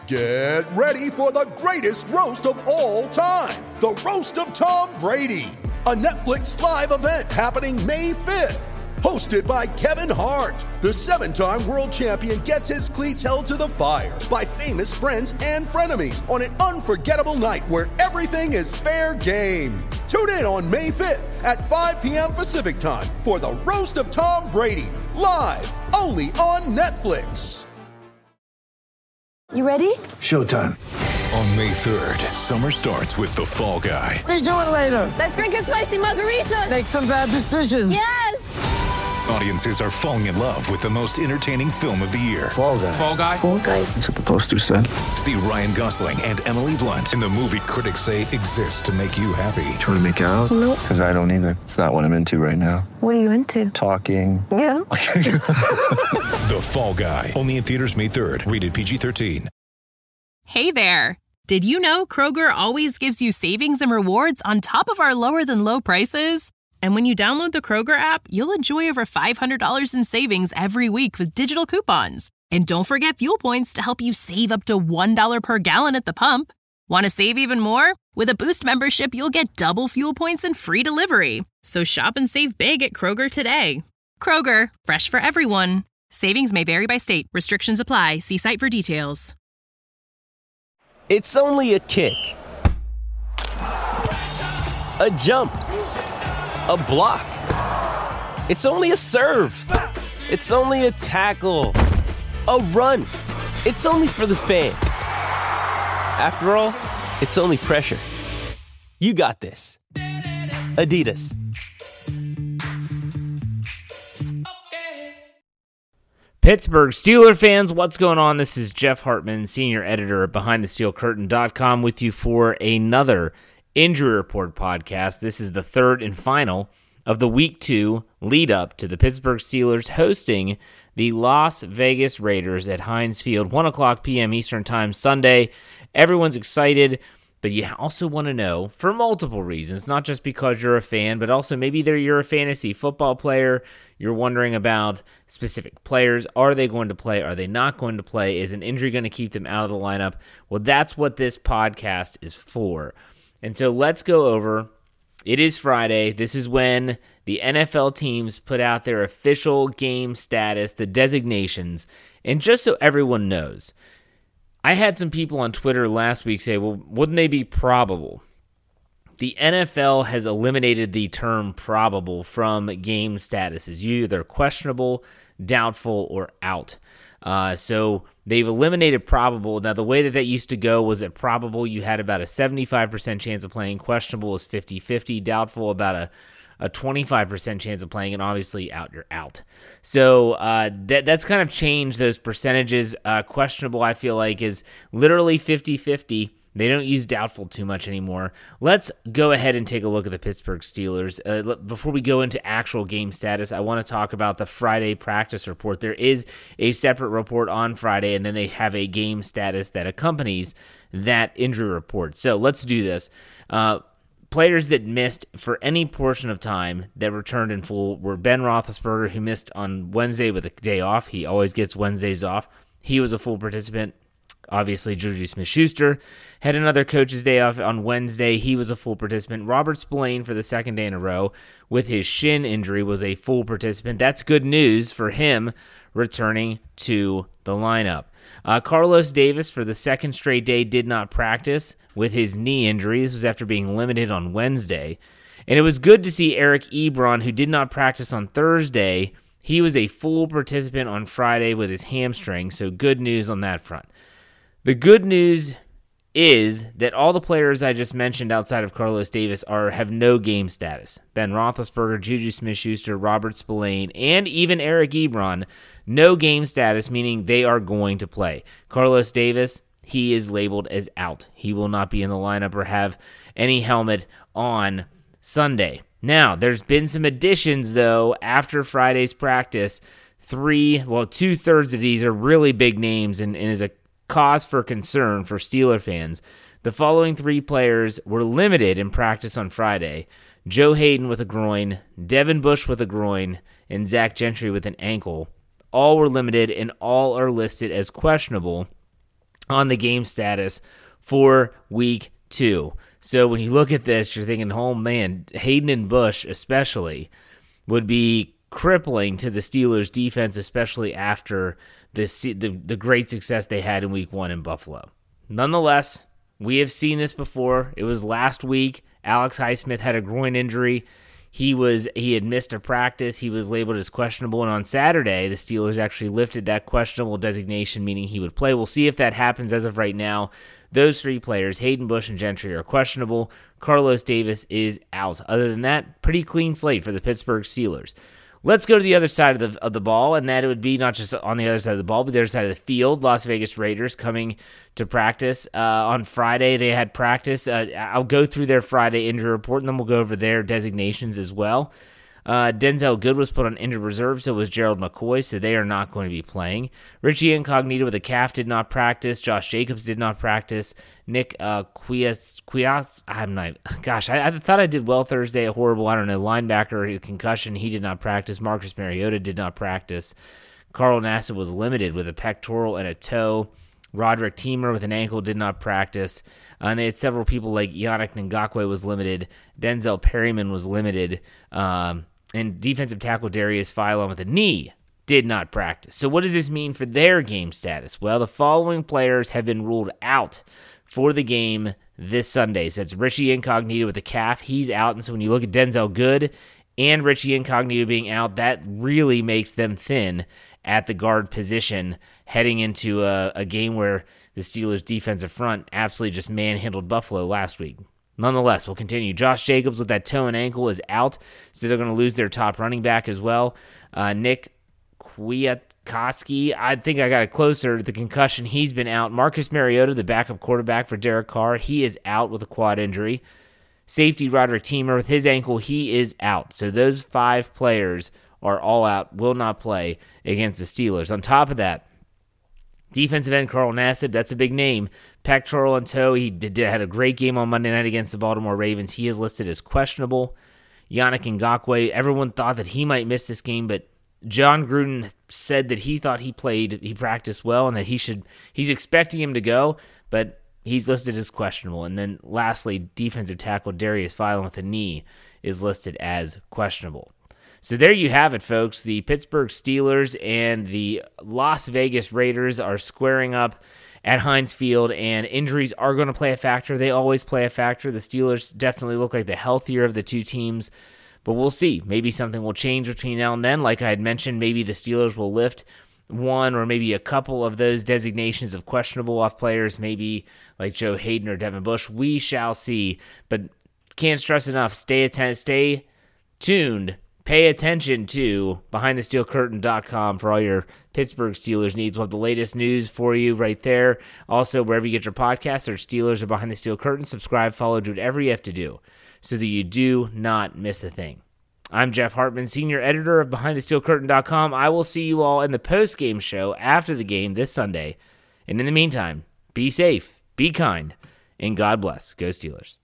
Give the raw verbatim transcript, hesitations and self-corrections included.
Get ready for the greatest roast of all time, the Roast of Tom Brady, a Netflix live event happening May fifth. Hosted by Kevin Hart, the seven-time world champion gets his cleats held to the fire by famous friends and frenemies on an unforgettable night where everything is fair game. Tune in on May fifth at five p.m. Pacific time for the Roast of Tom Brady, live only on Netflix. You ready? Showtime. On May third, summer starts with The Fall Guy. Let's do it later. Let's drink a spicy margarita. Make some bad decisions. Yes! Audiences are falling in love with the most entertaining film of the year. Fall Guy. Fall Guy? Fall Guy. That's what the poster said. See Ryan Gosling and Emily Blunt in the movie critics say exists to make you happy. Trying to make it out? Nope. Because I don't either. It's not what I'm into right now. What are you into? Talking. Yeah. The Fall Guy. Only in theaters May third. Rated P G thirteen. Hey there. Did you know Kroger always gives you savings and rewards on top of our lower than low prices? And when you download the Kroger app, you'll enjoy over five hundred dollars in savings every week with digital coupons. And don't forget fuel points to help you save up to one dollar per gallon at the pump. Want to save even more? With a Boost membership, you'll get double fuel points and free delivery. So shop and save big at Kroger today. Kroger, fresh for everyone. Savings may vary by state. Restrictions apply. See site for details. It's only a kick. A jump. A block. It's only a serve. It's only a tackle. A run. It's only for the fans. After all, it's only pressure. You got this. Adidas. Pittsburgh Steelers fans, what's going on? This is Jeff Hartman, senior editor of behind the steel curtain dot com, with you for another Injury Report podcast. This is the third and final of the week two lead up to the Pittsburgh Steelers hosting the Las Vegas Raiders at Heinz Field, one o'clock p.m. Eastern Time Sunday. Everyone's excited, but you also want to know, for multiple reasons, not just because you're a fan, but also maybe they're, you're a fantasy football player. You're wondering about specific players. Are they going to play? Are they not going to play? Is an injury going to keep them out of the lineup? Well, that's what this podcast is for. And so let's go over. It is Friday. This is when the N F L teams put out their official game status, the designations. And just so everyone knows, I had some people on Twitter last week say, well, wouldn't they be probable? The N F L has eliminated the term probable from game statuses. You're either questionable, doubtful, or out. Uh, so they've eliminated probable. Now, the way that that used to go was that probable, you had about a seventy-five percent chance of playing. Questionable is fifty-fifty. Doubtful, about a, a twenty-five percent chance of playing. And obviously, out, you're out. So uh, that that's kind of changed those percentages. Uh, questionable, I feel like, is literally fifty-fifty. They don't use doubtful too much anymore. Let's go ahead and take a look at the Pittsburgh Steelers. Uh, before we go into actual game status, I want to talk about the Friday practice report. There is a separate report on Friday, and then they have a game status that accompanies that injury report. So let's do this. Uh, players that missed for any portion of time that returned in full were Ben Roethlisberger, who missed on Wednesday with a day off. He always gets Wednesdays off. He was a full participant. Obviously, Juju Smith-Schuster had another coach's day off on Wednesday. He was a full participant. Robert Spillane, for the second day in a row, with his shin injury, was a full participant. That's good news for him returning to the lineup. Uh, Carlos Davis, for the second straight day, did not practice with his knee injury. This was after being limited on Wednesday. And it was good to see Eric Ebron, who did not practice on Thursday. He was a full participant on Friday with his hamstring, so good news on that front. The good news is that all the players I just mentioned outside of Carlos Davis are have no game status. Ben Roethlisberger, Juju Smith-Schuster, Robert Spillane, and even Eric Ebron, no game status, meaning they are going to play. Carlos Davis, he is labeled as out. He will not be in the lineup or have any helmet on Sunday. Now, there's been some additions, though, after Friday's practice. Three, well, two-thirds of these are really big names and, and is a cause for concern for Steeler fans. The following three players were limited in practice on Friday. Joe Hayden with a groin, Devin Bush with a groin, and Zach Gentry with an ankle. All were limited and all are listed as questionable. on the game status for week two. So when you look at this, you're thinking, oh man, Hayden and Bush especially would be crippling to the Steelers defense, especially after this, the, the great success they had in week one in Buffalo. Nonetheless, we have seen this before. It was last week. Alex Highsmith had a groin injury. He was he had missed a practice. He was labeled as questionable, and on Saturday, the Steelers actually lifted that questionable designation, meaning he would play. We'll see if that happens. As of right now, those three players, Hayden Bush and Gentry, are questionable. Carlos Davis is out. Other than that, pretty clean slate for the Pittsburgh Steelers. Let's go to the other side of the of the ball, and that it would be not just on the other side of the ball, but the other side of the field. Las Vegas Raiders coming to practice. Uh, on Friday, they had practice. Uh, I'll go through their Friday injury report, and then we'll go over their designations as well. Uh, Denzel Good was put on injured reserve, so was Gerald McCoy, so they are not going to be playing. Richie Incognito with a calf did not practice. Josh Jacobs did not practice. Nick uh, Quias, Quias, I'm not, gosh, I, I thought I did well Thursday. Horrible, I don't know, linebacker, concussion, he did not practice. Marcus Mariota did not practice. Carl Nassib was limited with a pectoral and a toe. Roderick Teamer with an ankle did not practice. Uh, and they had several people like Yannick Ngakoue was limited. Denzel Perryman was limited. Um, and defensive tackle Darius Philon with a knee did not practice. So what does this mean for their game status? Well, the following players have been ruled out for the game this Sunday. So it's Richie Incognito with a calf. He's out. And so when you look at Denzel Good and Richie Incognito being out, that really makes them thin at the guard position heading into a, a game where the Steelers' defensive front absolutely just manhandled Buffalo last week. Nonetheless, we'll continue. Josh Jacobs with that toe and ankle is out, so they're going to lose their top running back as well. Uh, Nick Kwiatkowski, I think I got it closer. The concussion, he's been out. Marcus Mariota, the backup quarterback for Derek Carr, he is out with a quad injury. Safety Roderick Teamer with his ankle, he is out. So those five players are all out, will not play against the Steelers. On top of that, defensive end Carl Nassib, that's a big name. Pectoral and toe, he did, had a great game on Monday night against the Baltimore Ravens. He is listed as questionable. Yannick Ngakoue, everyone thought that he might miss this game, but John Gruden said that he thought he played, he practiced well, and that he should, he's expecting him to go, but he's listed as questionable. And then lastly, defensive tackle Darius Philon with a knee is listed as questionable. So there you have it, folks. The Pittsburgh Steelers and the Las Vegas Raiders are squaring up at Heinz Field, and injuries are going to play a factor. They always play a factor. The Steelers definitely look like the healthier of the two teams, but we'll see. Maybe something will change between now and then. Like I had mentioned, maybe the Steelers will lift one or maybe a couple of those designations of questionable off players, maybe like Joe Hayden or Devin Bush. We shall see, but can't stress enough. Stay attentive, stay tuned. Pay attention to behind the steel curtain dot com for all your Pittsburgh Steelers needs. We'll have the latest news for you right there. Also, wherever you get your podcasts, search Steelers or Behind the Steel Curtain. Subscribe, follow, do whatever you have to do so that you do not miss a thing. I'm Jeff Hartman, senior editor of Behind the Steel Curtain dot com. I will see you all in the post-game show after the game this Sunday. And in the meantime, be safe, be kind, and God bless. Go Steelers.